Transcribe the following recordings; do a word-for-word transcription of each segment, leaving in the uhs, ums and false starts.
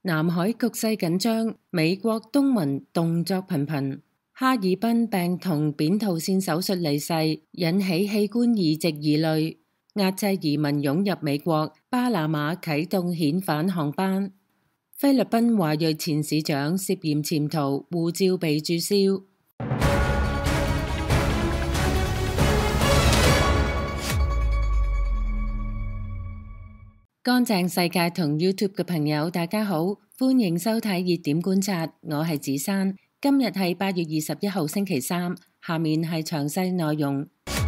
南海局勢緊張，美國東盟動作頻頻。哈爾濱病童扁桃腺手術離世，引起器官移植疑慮。壓制移民湧入美國，巴拿馬啟動遣返航班。菲律賓華裔前市長涉嫌潛逃，護照被註銷。乾淨世界同 YouTube 嘅朋友，大家好，歡迎收睇熱點觀察，我係子珊。今日係八月二十一號星期三，下面係詳細內容。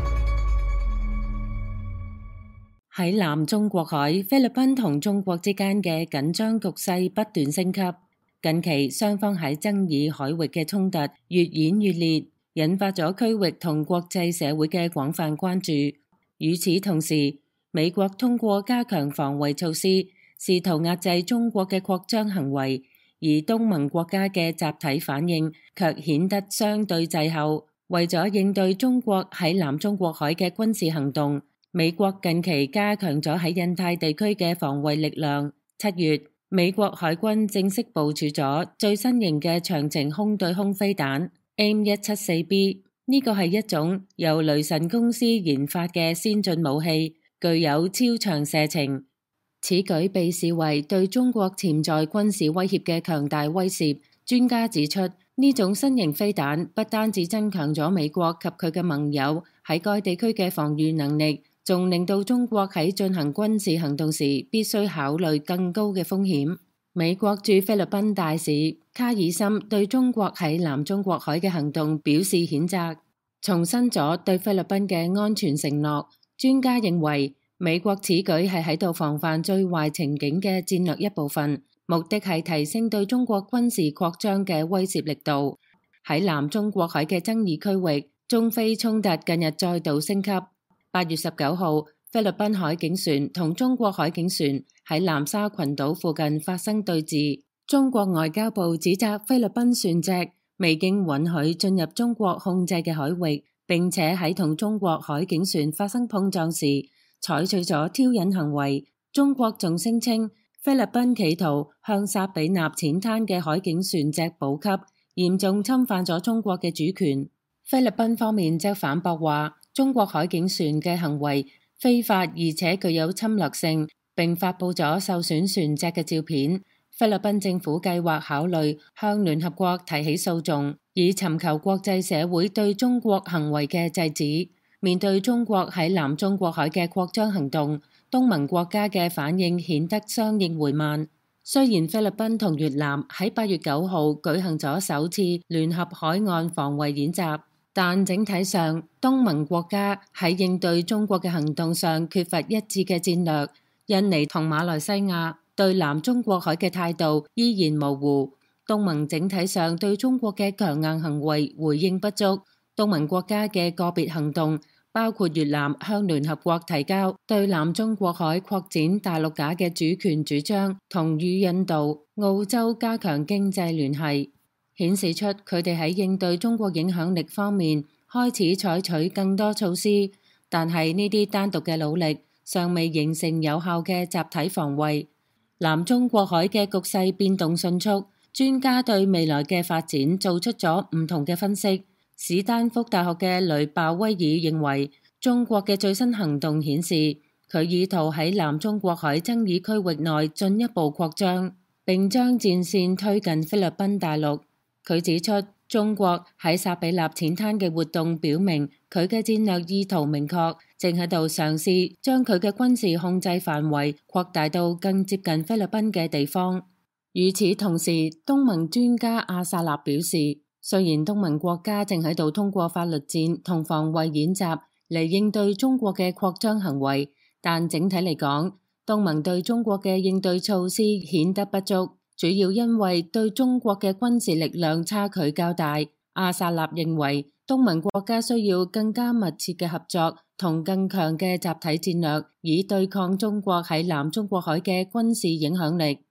喺南中國海，菲律賓同中國之間嘅緊張局勢不斷升級。近期雙方喺爭議海域嘅衝突越演越烈，引發咗區域同國際社會嘅廣泛關注。與此同時，美國通過加強防衛措施，試圖壓制中國嘅擴張行為，而東盟國家嘅集體反應卻顯得相對滯後。為咗應對中國喺南中國海嘅軍事行動，美國近期加強咗喺印太地區嘅防衛力量。七月，美國海軍正式部署咗最新型嘅長程空對空飛彈 M 一七四 B， 呢個係一種由雷神公司研發嘅先進武器，具有超長射程。此舉被視為對中國潛在軍事威脅嘅強大威懾。專家指出，呢種新型飛彈不單止增強咗美國及佢嘅盟友喺該地區嘅防禦能力，仲令到中國喺進行軍事行動時必須考慮更高嘅風險。美國駐菲律賓大使卡爾森對中國喺南中國海嘅行動表示譴責，重申咗對菲律賓嘅安全承諾。專家認為，美國此舉係喺度防範最壞情景嘅戰略一部分，目的係提升對中國軍事擴張嘅威懾力度。喺南中國海嘅爭議區域，中菲衝突近日再度升級。八月十九號，菲律賓海警船同中國海警船喺南沙群島附近發生對峙。中國外交部指責菲律賓船隻未經允許進入中國控制嘅海域，並且喺同中國海警船發生碰撞時採取咗挑釁行為。中國仲聲稱菲律賓企圖向薩比納淺灘嘅海警船隻補給，嚴重侵犯咗中國嘅主權。菲律賓方面則反駁話，中國海警船嘅行為非法而且具有侵略性，並發佈咗受損船隻嘅照片。菲律賓政府計劃考慮向聯合國提起訴訟，以尋求國際社會對中國行為嘅制止。面對中國喺南中國海嘅擴張行動，東盟國家嘅反應顯得相應緩慢。雖然菲律賓同越南喺八月九號舉行咗首次聯合海岸防衛演習，但整體上東盟國家喺應對中國嘅行動上缺乏一致嘅戰略。印尼同馬來西亞對南中國海嘅態度依然模糊，東盟整體上對中國嘅強硬行為回應不足。東盟國家嘅個別行動，包括越南向聯合國提交對南中國海擴展大陸架嘅主權主張，同與印度、澳洲加強經濟聯繫，顯示出佢哋喺應對中國影響力方面開始採取更多措施。但係呢啲單獨嘅努力尚未形成有效嘅集體防衛。南中國海嘅局勢變動迅速，專家對未來嘅發展做出咗唔同嘅分析。史丹福大學嘅雷鮑威爾認為，中國嘅最新行動顯示佢意圖喺南中國海爭議區域內進一步擴張，並將戰線推近菲律賓大陸。佢指出，中國喺薩比納淺灘嘅活動表明佢嘅戰略意圖明確，正喺度嘗試將佢嘅軍事控制範圍擴大到更接近菲律賓嘅地方。與此同時，東盟專家阿薩納表示，雖然東盟國家正喺度通過法律戰同防衛演習嚟應對中國嘅擴張行為，但整體嚟講，東盟對中國嘅應對措施顯得不足，主要因為對中國嘅軍事力量差距較大。阿薩納認為，東盟國家需要更加密切嘅合作同更強嘅集體戰略，以對抗中國喺南中國海嘅軍事影響力。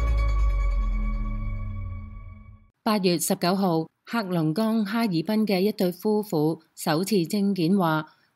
八月十九號，黑龍江哈爾濱嘅一對夫婦首次證件話，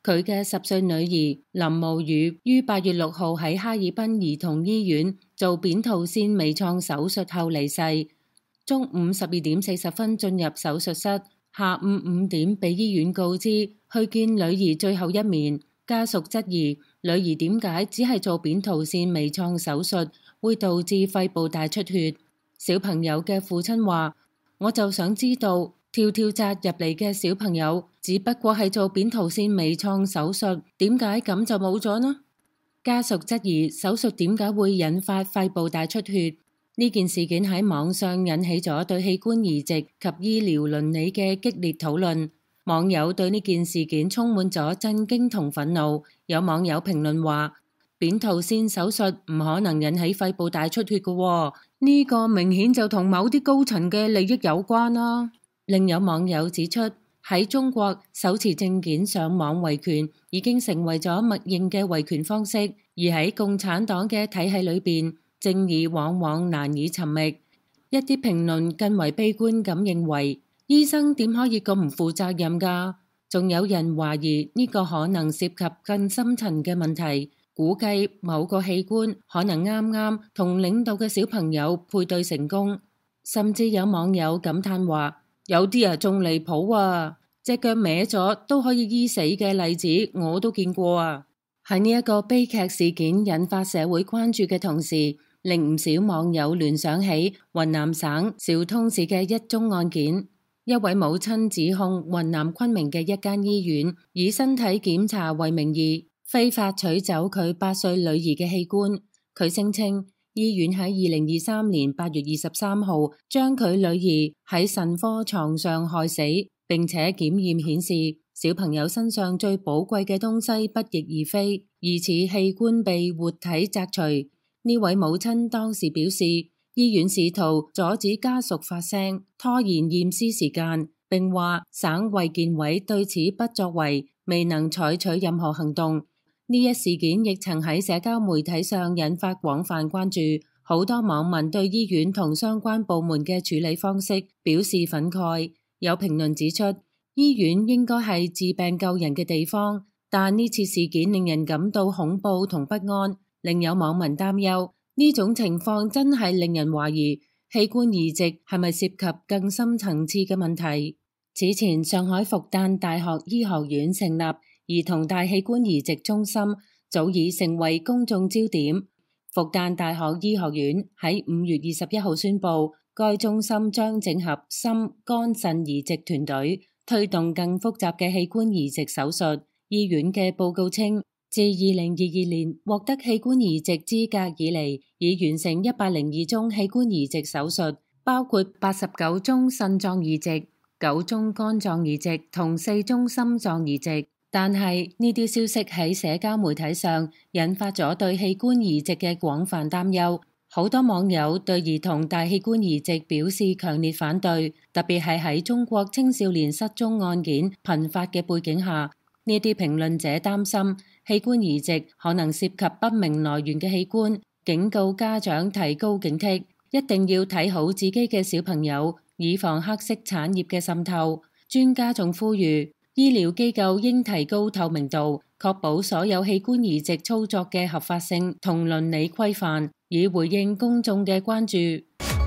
佢嘅十歲女兒林慕雨於八月六號喺哈爾濱兒童醫院做扁桃腺微創手術後離世。中午十二點四十分進入手術室，下午五點被醫院告知去見女兒最後一面。家屬質疑女兒點解只係做扁桃腺微創手術會導致肺部大出血。小朋友嘅父親話：我就想知道跳跳紮入嚟嘅小朋友只不過係做扁桃腺微創手術，點解咁就冇咗呢？家屬質疑手術點解會引發肺部大出血。呢件事件喺網上引起咗對器官移植及醫療倫理嘅激烈討論。網友對呢件事件充滿咗震驚同憤怒。有網友評論話：扁桃腺手術唔可能引起肺部大出血嘅喎，呢個明顯就同某啲高層嘅利益有關啦。另有網友指出，喺中國手持證件上網維權已經成為咗默認嘅維權方式，而喺共產黨嘅體系裏邊，正義往往難以尋覓。一啲評論更為悲觀咁認為，醫生點可以咁唔負責任㗎？仲有人懷疑呢個可能涉及更深層嘅問題，估計某個器官可能啱啱同領導嘅小朋友配對成功。甚至有網友感嘆話：有啲啊仲離譜啊，隻腳歪咗都可以醫死嘅例子我都見過啊！喺呢一個悲劇事件引發社會關注嘅同時，令唔少網友聯想起雲南省昭通市嘅一宗案件。一位母親指控雲南昆明嘅一間醫院以身體檢查為名義，非法取走佢八歲女兒嘅器官。佢聲稱醫院喺二零二三年八月二十三號將佢女兒喺腎科床上害死，並且檢驗顯示小朋友身上最寶貴嘅東西不翼而飛，疑似器官被活體摘除。呢位母親當時表示，醫院試圖阻止家屬發聲，拖延驗屍時間，並話省衛健委對此不作為，未能採取任何行動。呢一事件亦曾喺社交媒體上引發廣泛關注，好多網民對醫院同相關部門嘅處理方式表示憤慨。有評論指出，醫院應該係治病救人嘅地方，但呢次事件令人感到恐怖同不安。另有網民擔憂，呢種情況真係令人懷疑器官移植係咪涉及更深層次嘅問題。此前，上海復旦大學醫學院成立兒童大器官移植中心，早已成為公眾焦點。復旦大學醫學院喺五月二十一號宣布，該中心將整合心、肝、腎移植團隊，推動更複雜嘅器官移植手術。醫院嘅報告稱，自二零二二年獲得器官移植資格以嚟，已完成一百零二宗器官移植手術，包括八十九宗腎臟移植、九宗肝臟移植同四宗心臟移植。但係呢啲消息喺社交媒體上引發咗對器官移植嘅廣泛擔憂，好多網友對兒童大器官移植表示強烈反對，特別係喺中國青少年失蹤案件頻發嘅背景下，呢啲評論者擔心器官移植可能涉及不明來源嘅器官，警告家長提高警惕，一定要睇好自己嘅小朋友，以防黑色產業嘅滲透。專家仲呼籲醫療機構應提高透明度，確保所有器官移植操作嘅合法性同倫理規範，以回應公眾嘅關注。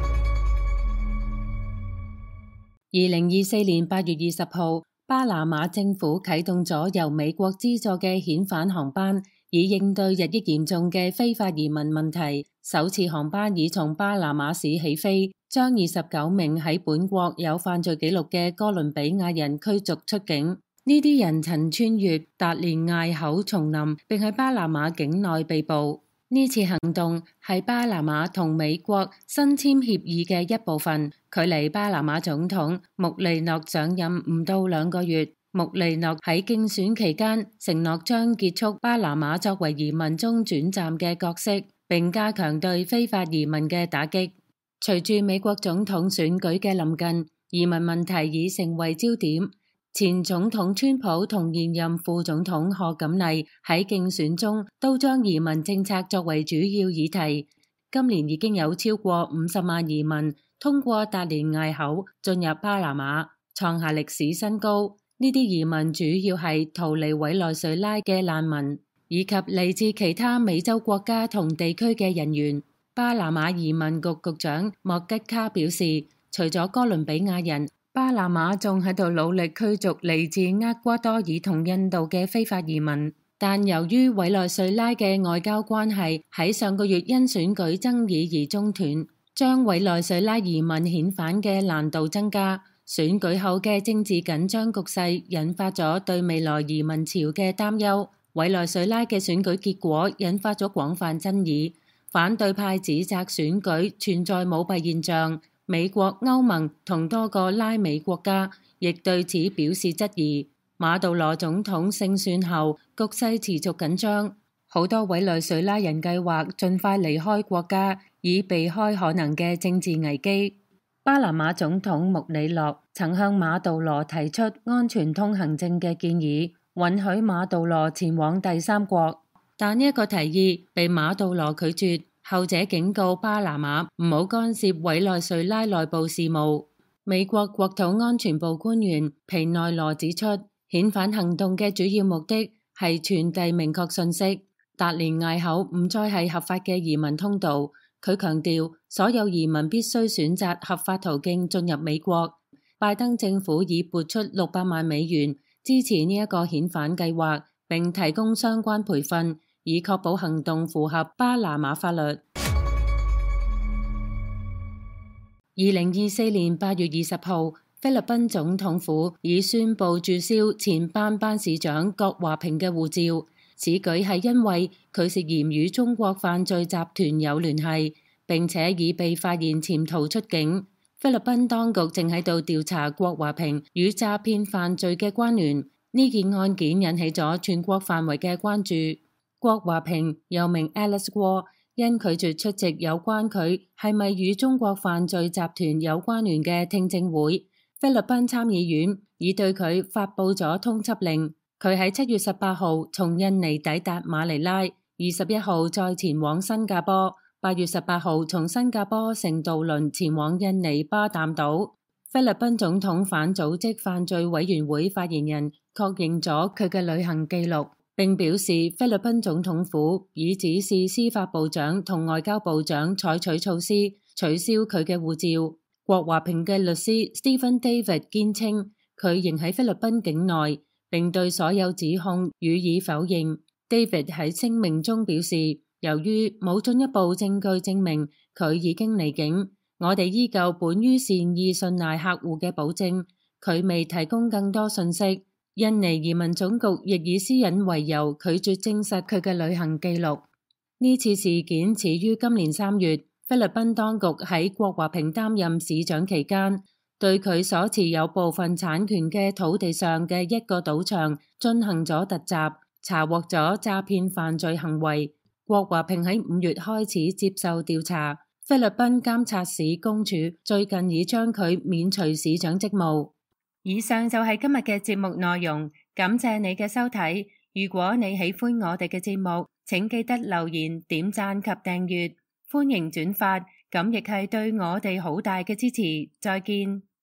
二零二四年八月二十號，巴拿馬政府啟動咗由美國資助嘅遣返航班，以應對日益嚴重嘅非法移民問題。首次航班已從巴拿馬市起飛，將二十九名喺本國有犯罪記錄嘅哥倫比亞人驅逐出境。呢啲人曾穿越達連艾口叢林，並喺巴拿馬境內被捕。呢次行動係巴拿馬同美國新簽協議嘅一部分。距離巴拿馬總統穆利諾上任唔到兩個月，穆利諾喺競選期間承諾將結束巴拿馬作為移民中轉站嘅角色，並加強對非法移民嘅打擊。隨住美國總統選舉嘅臨近，移民問題已成為焦點。前總統川普同現任副總統賀錦麗喺競選中都將移民政策作為主要議題。今年已經有超過五十萬移民通過達連艾口進入巴拿馬，創下歷史新高。 呢啲移民主要係逃離委內瑞拉嘅難民，以及嚟自其他美洲國家同地區嘅人員。巴拿馬移民局局長莫吉卡表示，除咗哥倫比亞人，巴拿馬仲喺度努力驅逐嚟自厄瓜多爾同印度嘅非法移民，但由於委內瑞拉嘅外交關係喺上個月因選舉爭議而中斷，將委內瑞拉移民遣返嘅難度增加。選舉後嘅政治緊張局勢引發咗對未來移民潮嘅擔憂。委內瑞拉嘅選舉結果引發咗廣泛爭議。反對派指責選舉存在舞弊現象，美國、歐盟同多個拉美國家亦對此表示質疑。馬杜羅總統勝選後，局勢持續緊張，好多委內瑞拉人計劃盡快離開國家，以避開可能嘅政治危機。巴拿馬總統穆里諾曾向馬杜羅提出安全通行證嘅建議，允許馬杜羅前往第三國。但呢一個提議被馬杜羅拒絕，後者警告巴拿馬唔好干涉委內瑞拉內部事務。美國國土安全部官員皮內羅指出，遣返行動嘅主要目的係傳遞明確信息，達連隘口唔再係合法嘅移民通道。佢強調，所有移民必須選擇合法途徑進入美國。拜登政府已撥出六百萬美元支持呢一個遣返計劃，並提供相關培訓，以確保行動符合巴拿馬法律。二零二四年八月二十號，菲律賓總統府已宣布註銷前班班市長郭華平嘅護照。此舉係因為佢涉嫌與中國犯罪集團有聯繫，並且已被發現潛逃出境。菲律賓當局正喺度調查郭華平與詐騙犯罪嘅關聯。呢件案件引起咗全國範圍嘅關注。郭華平又名 Alice Guo， 因拒絕出席有關佢係咪與中國犯罪集團有關聯嘅聽證會，菲律賓參議院已對佢發布咗通緝令。佢喺七月十八號從印尼抵達馬尼拉，二十一號再前往新加坡，八月十八號從新加坡乘渡輪前往印尼巴淡島。菲律賓總統反組織犯罪委員會發言人確認咗佢嘅旅行記錄，並表示菲律賓總統府已指示司法部長同外交部長採取措施取消佢嘅護照。郭華平嘅律師 Stephen David 堅稱佢仍喺菲律賓境內，並對所有指控予以否認。David 喺聲明中表示，由於冇進一步證據證明佢已經離境，我哋依舊本於善意信賴客戶嘅保證，佢未提供更多信息。印尼移民總局亦以私隱為由拒絕證實佢嘅旅行記錄。呢次事件始於今年三月，菲律賓當局喺郭華平擔任市長期間，對佢所持有部分產權嘅土地上嘅一個賭場進行咗突襲，查獲咗詐騙犯罪行為。郭華平喺五月開始接受調查，菲律賓監察使公署最近已將佢免除市長職務。以上就係今日嘅節目內容，感謝你嘅收睇。如果你喜歡我哋嘅節目，請記得留言、點讚及訂閱，歡迎轉發，咁亦係對我哋好大嘅支持。再見。